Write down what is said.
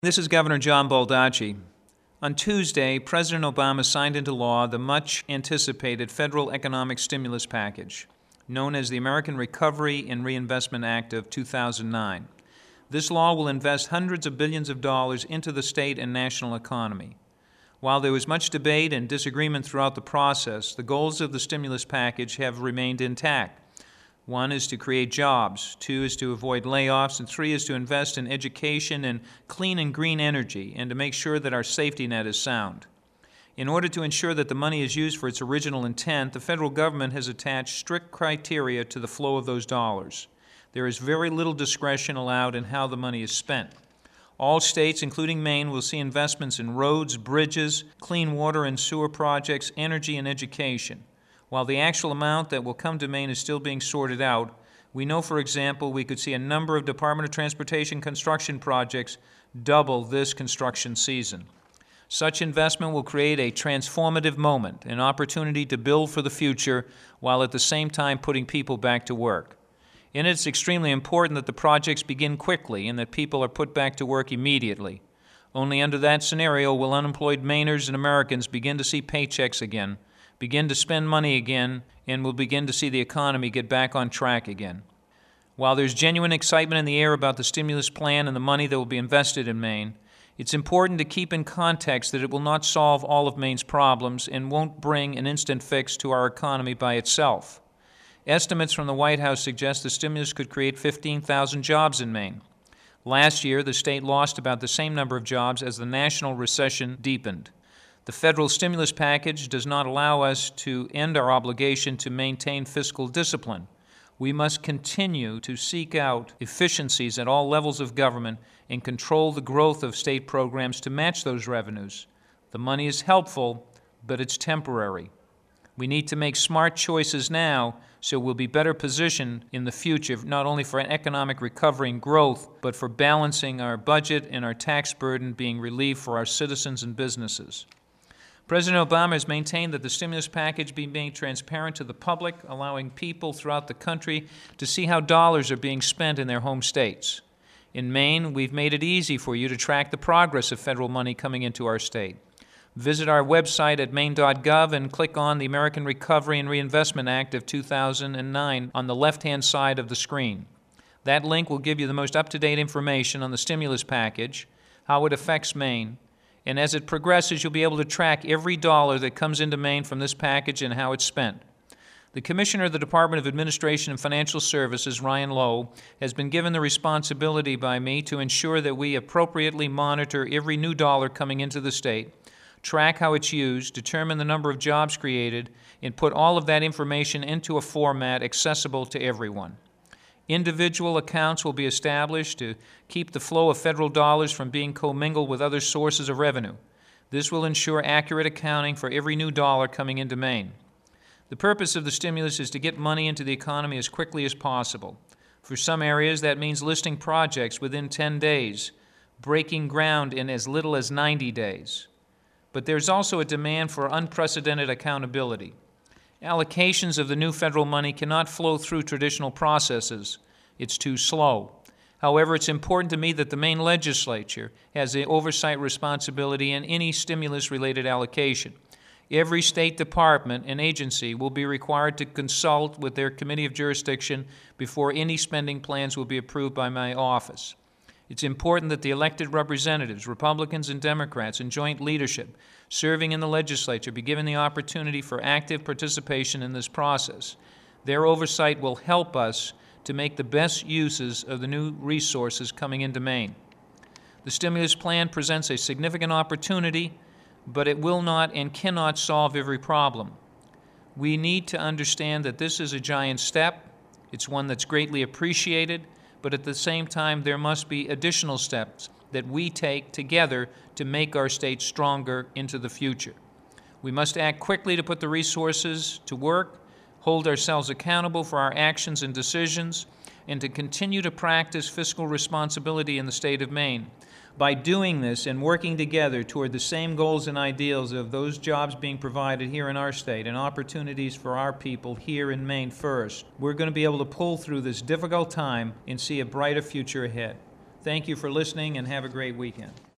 This is Governor John Baldacci. On Tuesday, President Obama signed into law the much-anticipated federal economic stimulus package, known as the American Recovery and Reinvestment Act of 2009. This law will invest hundreds of billions of dollars into the state and national economy. While there was much debate and disagreement throughout the process, the goals of the stimulus package have remained intact. One is to create jobs, two is to avoid layoffs, and three is to invest in education and clean and green energy and to make sure that our safety net is sound. In order to ensure that the money is used for its original intent, the federal government has attached strict criteria to the flow of those dollars. There is very little discretion allowed in how the money is spent. All states, including Maine, will see investments in roads, bridges, clean water and sewer projects, energy, and education. While the actual amount that will come to Maine is still being sorted out, we know, for example, we could see a number of Department of Transportation construction projects double this construction season. Such investment will create a transformative moment, an opportunity to build for the future while at the same time putting people back to work. And it's extremely important that the projects begin quickly and that people are put back to work immediately. Only under that scenario will unemployed Mainers and Americans begin to see paychecks again, begin to spend money again, and we'll begin to see the economy get back on track again. While there's genuine excitement in the air about the stimulus plan and the money that will be invested in Maine, it's important to keep in context that it will not solve all of Maine's problems and won't bring an instant fix to our economy by itself. Estimates from the White House suggest the stimulus could create 15,000 jobs in Maine. Last year, the state lost about the same number of jobs as the national recession deepened. The federal stimulus package does not allow us to end our obligation to maintain fiscal discipline. We must continue to seek out efficiencies at all levels of government and control the growth of state programs to match those revenues. The money is helpful, but it's temporary. We need to make smart choices now so we'll be better positioned in the future, not only for an economic recovery and growth, but for balancing our budget and our tax burden being relieved for our citizens and businesses. President Obama has maintained that the stimulus package be made transparent to the public, allowing people throughout the country to see how dollars are being spent in their home states. In Maine, we've made it easy for you to track the progress of federal money coming into our state. Visit our website at maine.gov and click on the American Recovery and Reinvestment Act of 2009 on the left-hand side of the screen. That link will give you the most up-to-date information on the stimulus package, how it affects Maine, and as it progresses, you'll be able to track every dollar that comes into Maine from this package and how it's spent. The Commissioner of the Department of Administration and Financial Services, Ryan Lowe, has been given the responsibility by me to ensure that we appropriately monitor every new dollar coming into the state, track how it's used, determine the number of jobs created, and put all of that information into a format accessible to everyone. Individual accounts will be established to keep the flow of federal dollars from being commingled with other sources of revenue. This will ensure accurate accounting for every new dollar coming into Maine. The purpose of the stimulus is to get money into the economy as quickly as possible. For some areas, that means listing projects within 10 days, breaking ground in as little as 90 days. But there's also a demand for unprecedented accountability. Allocations of the new federal money cannot flow through traditional processes. It's too slow. However, it's important to me that the Maine legislature has the oversight responsibility in any stimulus-related allocation. Every state department and agency will be required to consult with their committee of jurisdiction before any spending plans will be approved by my office. It's important that the elected representatives, Republicans and Democrats, and joint leadership serving in the legislature be given the opportunity for active participation in this process. Their oversight will help us to make the best uses of the new resources coming into Maine. The stimulus plan presents a significant opportunity, but it will not and cannot solve every problem. We need to understand that this is a giant step. It's one that's greatly appreciated, but at the same time, there must be additional steps that we take together to make our state stronger into the future. We must act quickly to put the resources to work, hold ourselves accountable for our actions and decisions, and to continue to practice fiscal responsibility in the state of Maine. By doing this and working together toward the same goals and ideals of those jobs being provided here in our state and opportunities for our people here in Maine first, we're going to be able to pull through this difficult time and see a brighter future ahead. Thank you for listening and have a great weekend.